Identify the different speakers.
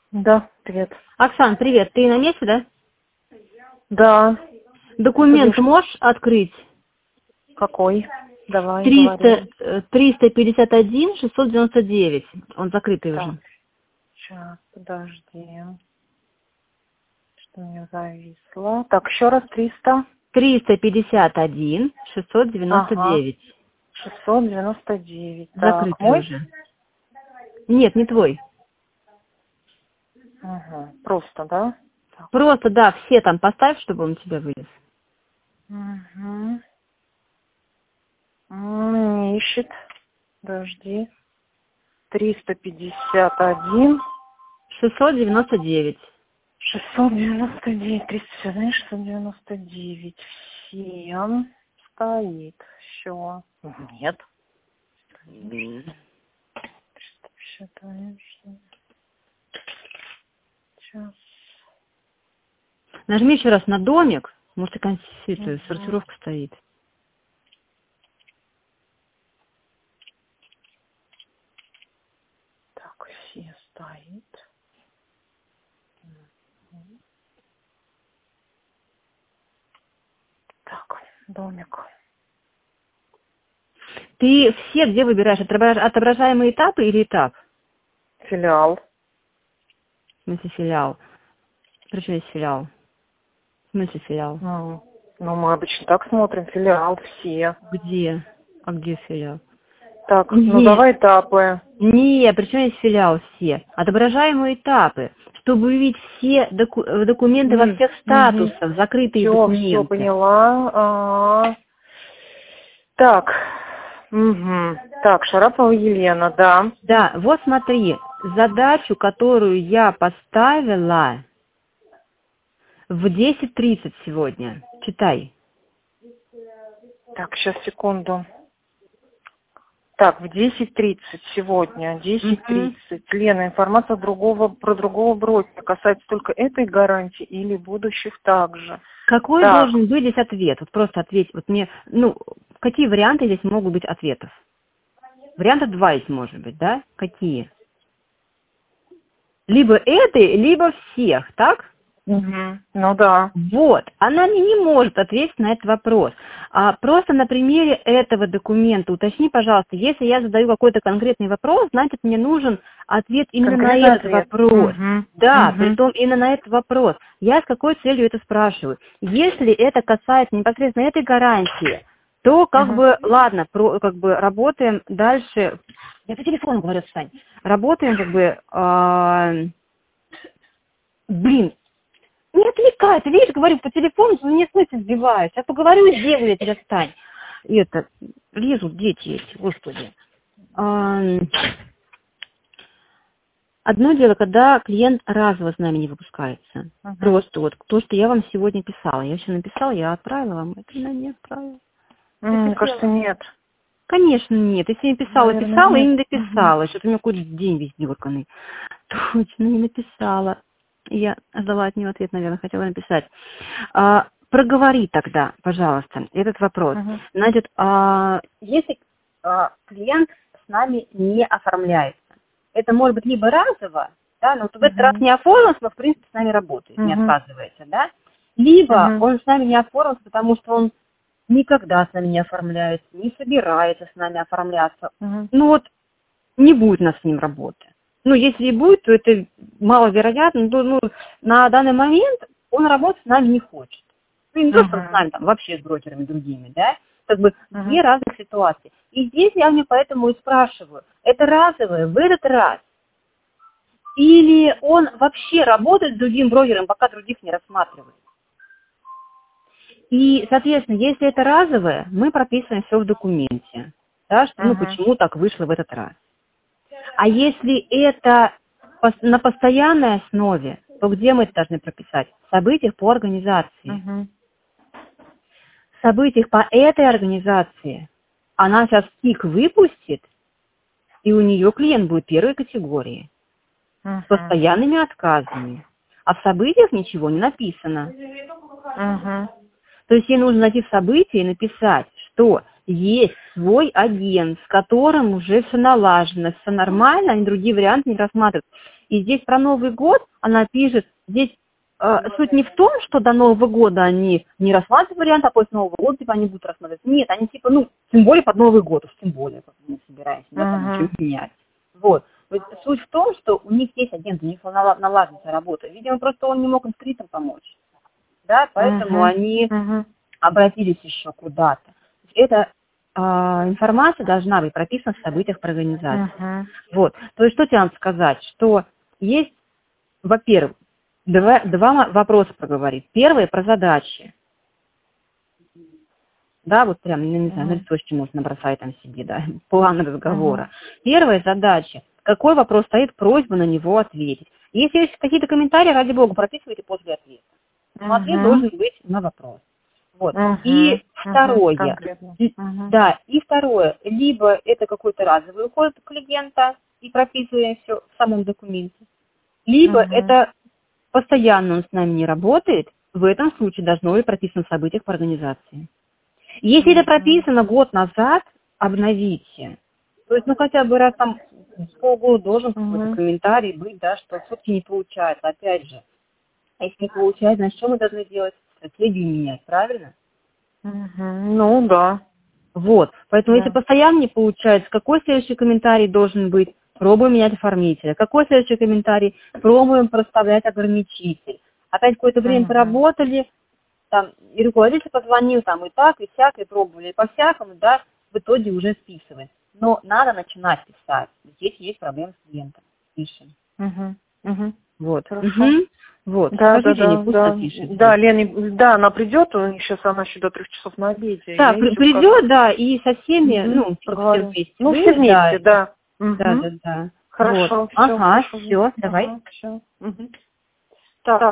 Speaker 1: Да, привет.
Speaker 2: Оксан, привет. Ты на месте, да?
Speaker 1: Да.
Speaker 2: Документ
Speaker 1: Подожди.
Speaker 2: можешь открыть?
Speaker 1: Какой? Давай, говори.
Speaker 2: 351 699. Он закрытый
Speaker 1: Так,
Speaker 2: уже.
Speaker 1: сейчас, подожди. Что у меня зависло? Так, еще раз 300.
Speaker 2: 351
Speaker 1: Ага,
Speaker 2: 699.
Speaker 1: 699. Так,
Speaker 2: Закрытый
Speaker 1: мой?
Speaker 2: уже. Нет, не твой.
Speaker 1: Ага, просто, да? Так.
Speaker 2: Просто, да, все там поставь, чтобы он у тебя вылез.
Speaker 1: Угу. Не ищет. Подожди. 351.
Speaker 2: 699.
Speaker 1: 699, 351, 699. Всем стоит. Все. Нет.
Speaker 2: М.
Speaker 1: 351. Сейчас.
Speaker 2: Нажми еще раз на домик. Может, и консистенция,
Speaker 1: Угу.
Speaker 2: сортировка стоит.
Speaker 1: Так, все стоит. Так, домик.
Speaker 2: Ты все где выбираешь? Отображаемые этапы или этап?
Speaker 1: Филиал.
Speaker 2: В смысле филиал? Причем есть филиал? В смысле филиал?
Speaker 1: Ну, мы обычно так смотрим. Филиал, все.
Speaker 2: Где? А где филиал?
Speaker 1: Так, ну
Speaker 2: Нет,
Speaker 1: давай этапы.
Speaker 2: нет, причем есть филиал все. Отображаемые этапы, чтобы увидеть все документы во всех статусах, закрытые
Speaker 1: Все
Speaker 2: документы.
Speaker 1: поняла. Так. Так, Шарапова Елена, да.
Speaker 2: Да, вот смотри, задачу, которую я поставила в 10:30 сегодня. Читай.
Speaker 1: Так, сейчас, секунду. Так, в 10:30 сегодня, 10:30. Лена, информация про другого брокера касается только этой гарантии или будущих также?
Speaker 2: Какой
Speaker 1: Так,
Speaker 2: должен быть здесь ответ? Вот просто ответь. Вот мне, какие варианты здесь могут быть ответов? Варианта два есть, может быть, да? Какие? Либо этой, либо всех, так?
Speaker 1: ну да.
Speaker 2: Вот, она мне не может ответить на этот вопрос. Просто на примере этого документа уточни, пожалуйста, если я задаю какой-то конкретный вопрос, значит, мне нужен ответ именно на
Speaker 1: Конкретный
Speaker 2: этот
Speaker 1: ответ.
Speaker 2: вопрос. Да, притом именно на этот вопрос. Я с какой целью это спрашиваю? Если это касается непосредственно этой гарантии, то ладно, работаем дальше. Я по телефону говорю, Сань. Работаем не отвлекай, ты видишь, говорю по телефону, что мне смысл сбиваюсь. Я поговорю и сделаю, я тебя стань. И лезут дети эти, господи. Одно дело, когда клиент разово с нами не выпускается. Просто вот то, что я вам сегодня писала. Я все написала, я отправила вам, это она не отправила.
Speaker 1: Мне кажется, нет.
Speaker 2: Конечно, нет. Если я писала
Speaker 1: Наверное,
Speaker 2: и
Speaker 1: нет.
Speaker 2: не дописала. Что-то у меня какой-то день весь дерганый. Точно, не написала. Я ждала от нее ответ, наверное, хотела написать. Проговори тогда, пожалуйста, этот вопрос. Значит, если клиент с нами не оформляется, это может быть либо разово, да, но вот в этот раз не оформился, но в принципе с нами работает, не отказывается, да, либо он с нами не оформился, потому что он никогда с нами не оформляется, не собирается с нами оформляться. Не будет у нас с ним работы. Если и будет, то это маловероятно, на данный момент он работать с нами не хочет. Не то, что с нами, вообще с брокерами другими, да? Две разных ситуации. И здесь я мне поэтому и спрашиваю, это разовое в этот раз? Или он вообще работает с другим брокером, пока других не рассматривает? И, соответственно, если это разовое, мы прописываем все в документе, да, что, почему так вышло в этот раз. А если это на постоянной основе, то где мы это должны прописать? В событиях по организации. В событиях по этой организации она сейчас ТИК выпустит, и у нее клиент будет первой категории с постоянными отказами. А в событиях ничего не написано. То есть ей нужно найти в событии и написать, что есть свой агент, с которым уже все налажено, все нормально, они другие варианты не рассматривают. И здесь про Новый год она пишет, здесь суть не в том, что до Нового года они не рассматривают вариант, а после Нового года типа они будут рассматривать. Нет, они типа, тем более под Новый год, уж тем более, как мы собираемся, там ничего менять. Вот. Суть в том, что у них есть агент, у них налаживается работа. Видимо, просто он не мог инстритам помочь. Да, поэтому они обратились еще куда-то. Эта информация должна быть прописана в событиях про организацию. Вот. То есть, что тебе надо сказать? Что есть, во-первых, два вопроса проговорить. Первый про задачи. Да, вот прям, не знаю, на листочке можно набросать там себе, да, план разговора. Первая задача. Какой вопрос стоит, просьба на него ответить. Если есть какие-то комментарии, ради бога, прописывайте после ответа. Но ответ должен быть на вопрос. Вот. И второе. Да, и второе. Либо это какой-то разовый уход клиента и прописываем все в самом документе. Либо это постоянно он с нами не работает, в этом случае должно быть прописано в событиях по организации. Если это прописано год назад, обновите. То есть, хотя бы раз там в полгода должен какой-то комментарий быть, да, что все-таки не получается. Опять же, если не получается, значит, что мы должны делать? Стратегию менять, правильно?
Speaker 1: Ну, да.
Speaker 2: Вот. Поэтому, если постоянно не получается, какой следующий комментарий должен быть? Пробуем менять оформителя. Какой следующий комментарий? Пробуем проставлять ограничитель. Опять какое-то время поработали, там, и руководитель позвонил, там, и так, и сяк, и пробовали, и по-всякому, да, в итоге уже списываем. Но надо начинать писать. Здесь есть проблемы с клиентом. Пишем. Вот.
Speaker 1: Хорошо.
Speaker 2: Вот.
Speaker 1: Да,
Speaker 2: Скажи,
Speaker 1: да,
Speaker 2: Лене, пусть
Speaker 1: да.
Speaker 2: напишет.
Speaker 1: Да, Лена, да, она придет, сейчас она еще до 3 часов на обеде.
Speaker 2: Да, придет, да, и со всеми, все вместе.
Speaker 1: Все вместе, да.
Speaker 2: Да.
Speaker 1: Хорошо,
Speaker 2: Вот.
Speaker 1: все.
Speaker 2: Все, давай.
Speaker 1: Все. Так.